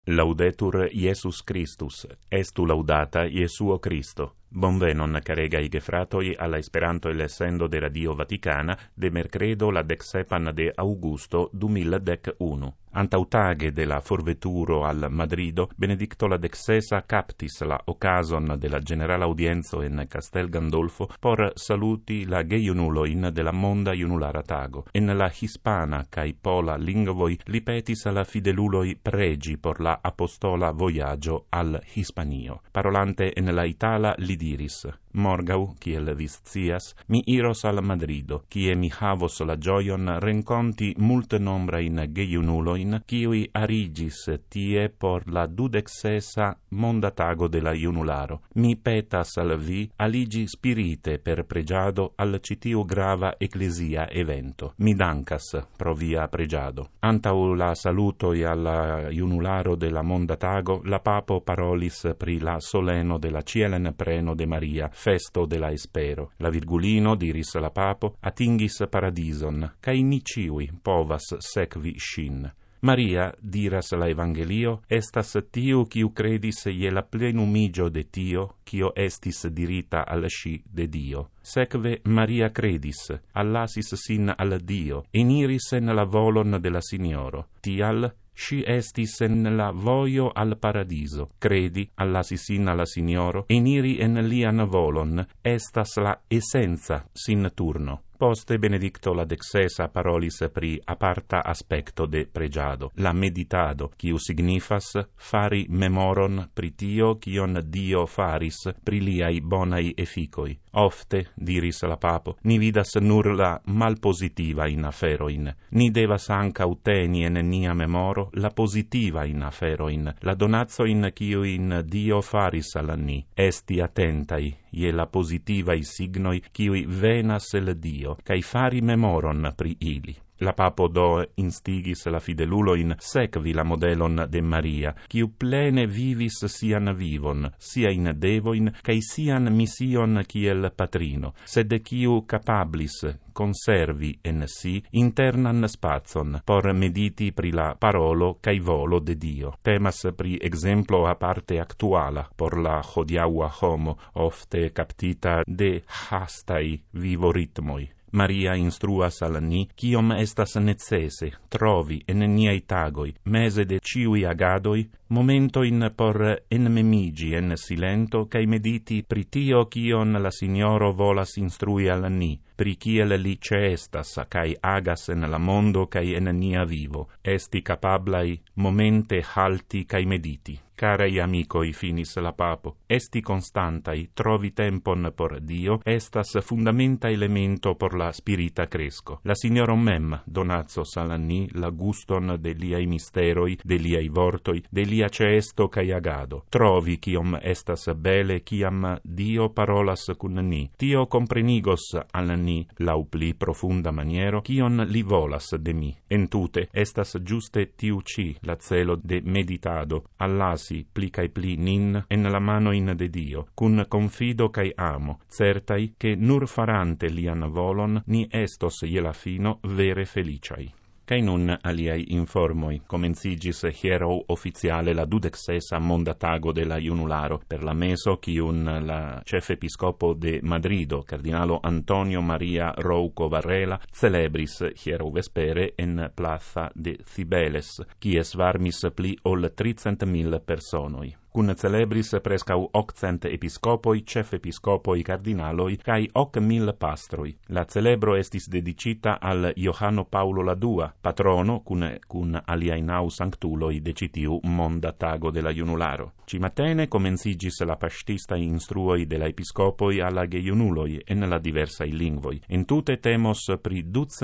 Laudetur Iesus Christus, estu laudata Iesuo Christo. Bonvenon, caregai gefratoi, alla Esperanto el essendo de Radio Vaticana, de mercredo la dexepan de Augusto 2011. Antautage de la forveturo al Madrido, Benedicto la dexesa captis la ocasion de la general audienzo en Castel Gandolfo por saluti la geiunuloin de la monda iunulara tago. En la hispana cae pola lingvoi lipetis la fideluloi pregi por la apostola voyaggio al Hispanio. Parolante en la Itala li diris: Morgau, kiel vi scias, mi iros al Madrido, kie mi havos la gioion renconti multe nombrain geiunuloin, kiui arigis tie por la 26ª monda tago de la iunularo. Mi petas al vi aligi spirite per pregiado al citiu grava ecclesia evento. Mi dankas pro via pregiado. Antau la salutoi alla iunularo de la monda tago, la papo parolis pri la soleno de la cielen preno de Maria, festo de la espero. La virgulino, diris la papo, atingis paradison, cae ni ciui povas sekvi shin. Maria, diras la Evangelio, estas tiu kiu credis je la plenumigio de tio, kio estis dirita al si de Dio. Sekve Maria credis, allasis sin al Dio, eniris en la volon de la Signoro. Tial, si estis en la voio al paradiso. Credi, allasis sin alla Signoro, eniri en lian volon, estas la essenza sin turno. Poste Benedicto la dexesa parolis pri aparta aspecto de pregiado, la meditado, quiu signifas fari memoron pri tio quion Dio faris pri liai bonai efficoi. Ofte, diris la papo, ni vidas nur la malpositiva in aferoin. Ni devas ancau teni en nia memoro la positiva in aferoin, la donazzoin quiuin Dio faris al ni. Esti attentai, je la positivai signoi quiui venas el Dio, cae fari memoron pri ili. La papo do instigis la fideluloin sekvi la modelon de Maria, quiu plene vivis sian vivon, siain devoin, cae sian mission kiel patrino, sed quiu capablis conservi en si internan spazon por mediti pri la parolo cae volo de Dio. Temas pri exemplo aparte actuala por la hodiaua homo, ofte captita de hastai vivoritmoi. Maria instruas al ni, kiom estas necese trovi en niai tagoi, mese de ciui agadoi, momentoin por enmemigi en silento, cae mediti pri tio kion la Signoro volas instrui al ni, pri kiel li ceestas, cae agas en la mondo cae en nia vivo, esti capablai momente halti cae mediti. Carei amicoi, finis la papo, esti constantai, trovi tempon por Dio, estas fundamenta elemento por la spirita cresco. La Signoro mem donazzos al ni la guston de liai misteroi, de liai vortoi, de lia ceesto cae agado. Trovi kiom estas bele, kiam Dio parolas cun ni. Tio comprenigos al ni, lau pli profunda maniero, kion li volas de mi. Entute, estas giuste tiu ci, la celo de meditado, allasi pli cae pli nin en la manoin de Dio, cun confido cae amo, certai che nur farante lian volon ni estos je la fino vere feliciai. Cae nun aliai informoi. Comencigis hiero officiale la 26ª monda tago de la iunularo, per la meso quiun la chef episcopo de Madrido, cardinalo Antonio Maria Rouco Varela, celebris hiero vespere en plaza de Cibeles, quies varmis pli ol 300.000 personoi. Cun celebris prescau 800 episcopoi, chef episcopoi, cardinaloi, cae 8.000 pastroi. La celebro estis dedicita al Johanno Paulo II, patrono, cun aliai nau sanctuloi de citiu monda tago de la iunularo. Cimatene comencigis la pastista instruoi de la episcopoi alla geiunuloi en la diversai lingvoi. In tute temos pri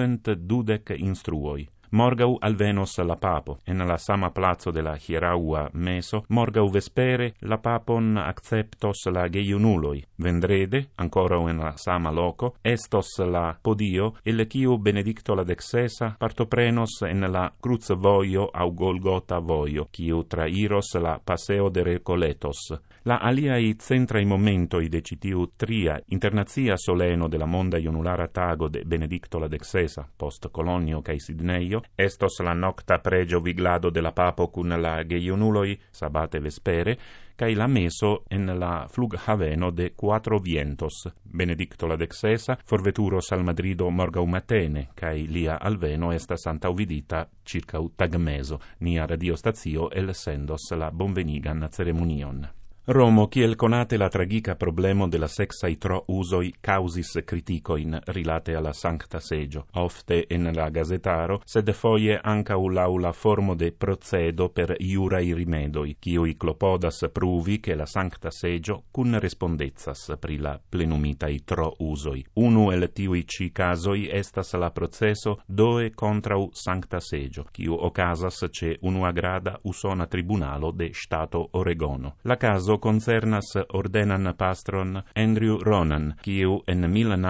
212 instruoi. Morgau alvenos la papo, en la sama plazo de la hieraua meso, morgau vespere la papon acceptos la geiunuloi. Vendrede, ancora en la sama loco, estos la podio, el quiu Benedicto la dexesa partoprenos en la cruz voio au Golgota voio, quiu trairos la paseo de Recoletos. La aliai centrai momentoi de citiu tria internazia soleno de la monda ionulara tago de Benedicto la dexesa, post Colonio cae Sidneio, estos la nocta pregio viglado de la papo cun la geiunuloi sabate vespere, cae la meso en la flughaveno de Quatro Vientos. Benedicto la XVI forveturos al Madrido morgau matene, cae lia alveno estas antauvidita circa tagmeso, nia radiostacio elsendos la bonvenigan ceremonion. Romo, kiel conate la tragica problemo de la sexai tro usoi causis criticoin rilate alla Sancta Segio, ofte en la gazetaro, sed foie ancau l'aula formo de procedo per iurai rimedoi, kiui clopodas pruvi che la Sancta Segio cun respondezas pri la plenumitai tro usoi. Unu el tiui ci casoi estas la proceso doe contrau Sancta Segio, kiu ocasas ce unua grada usona tribunalo de Stato Oregono. La caso concernas ordenan pastron Andrew Ronan, kiu en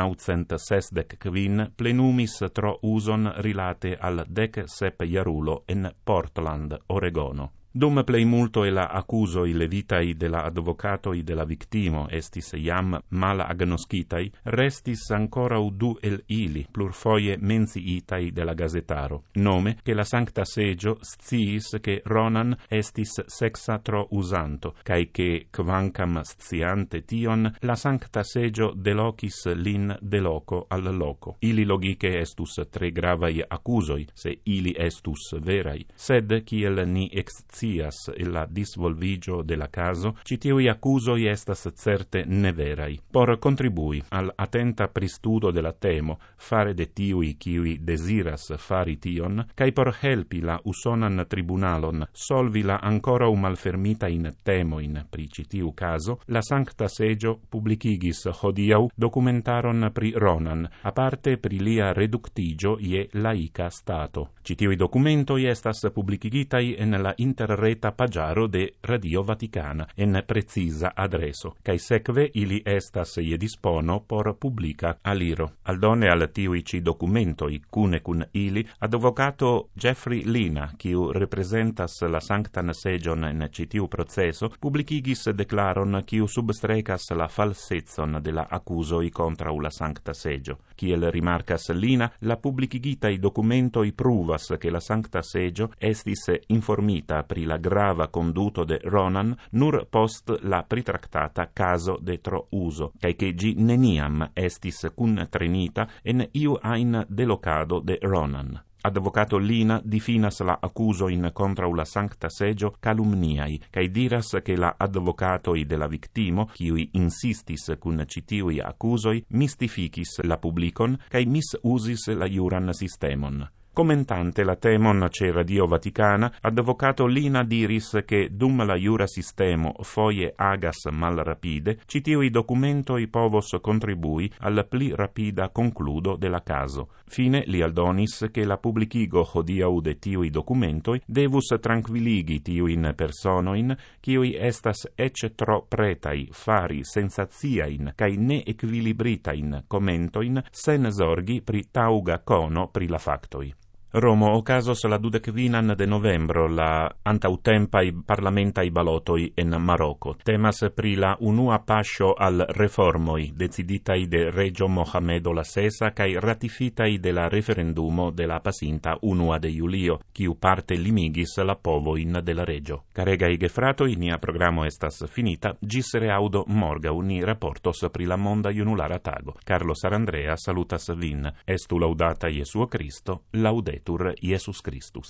1965 plenumis tro uson rilate al 17 jarulo en Portland, Oregono. Dum plei multo e la accusoi levitai de la advocatoi de la victimo estis iam mal agnoscitai, restis ancora du el ili plurfoie menciitai de la gazetaro. Nome che la Sancta Segio sciis che Ronan estis sexa tro usanto, cae che, quancam sciante tion, la Sancta Segio delocis lin de loco al loco. Ili logiche estus tre gravai accusoi, se ili estus verai, sed kiel ni scias la disvolvigio de la caso, citiui accusoi estas certe neverai. Por contribui al attenta pristudo de la temo, fare de tiui kiui desiras fari tion, cae por helpi la usonan tribunalon solvi la ancora malfermita in temoin pri citiu caso, la Sancta Segio publicigis hodiau documentaron pri Ronan, aparte pri lia reductigio je laica stato. Citiui documentoi estas publicigitai en la interreta pagiaro de Radio Vaticana en precisa adreso, cae sekve ili estas je dispono por publica aliro. Aldone al tiui ci documentoi cune cun ili, advocato Jeffrey Lina, kiu representas la Sanctan Segion en citiu proceso, publicigis declaron kiu substrecas la falsezon de la accusoi contra la Sancta Segio. Kiel rimarcas Lina, la publicigitai documentoi pruvas che la Sancta Segio estis informita pri la grava conduto de Ronan nur post la pritractata caso de tro uso, cae che gi neniam estis cun trenita en iu ain delocado de Ronan. Advocato Lina difinas la accuso in contra la Sancta Segio calumniai, cae diras che la advocatoi de la victimo, kiui insistis cun citiui accusoi, mistificis la publicon, cae misusis la iuran sistemon. Commentante la temon ce Radio Vaticana, advocato Lina diris che dum la iura sistemo foie agas mal rapide, citiui documentoi povos contribui al pli rapida concludo de la caso. Fine li aldonis che la publicigo hodiau de tiui documentoi devus tranquilligi tiuin personoin, kiui estas ecce tro pretai fari sensatiain cae ne equilibritain commentoin sen zorgi pri tauga cono pri la factoi. Romo ocasos la 25 de novembro la antautempai parlamentai balotoi en Marocco. Temas pri la unua pascio al reformoi deciditai de Regio Mohamedo la Sesa cae ratifitai de la referendumo de la pasinta 1 de Julio, quiu parte limigis la povoin de la Regio. Caregai gefratoi, nia programo estas finita, gis reaudo morgau ni raportos pri la monda junulara tago. Carlo Sarandrea salutas vin. Estu laudata Iesuo Cristo, laudetur Iesus Christus.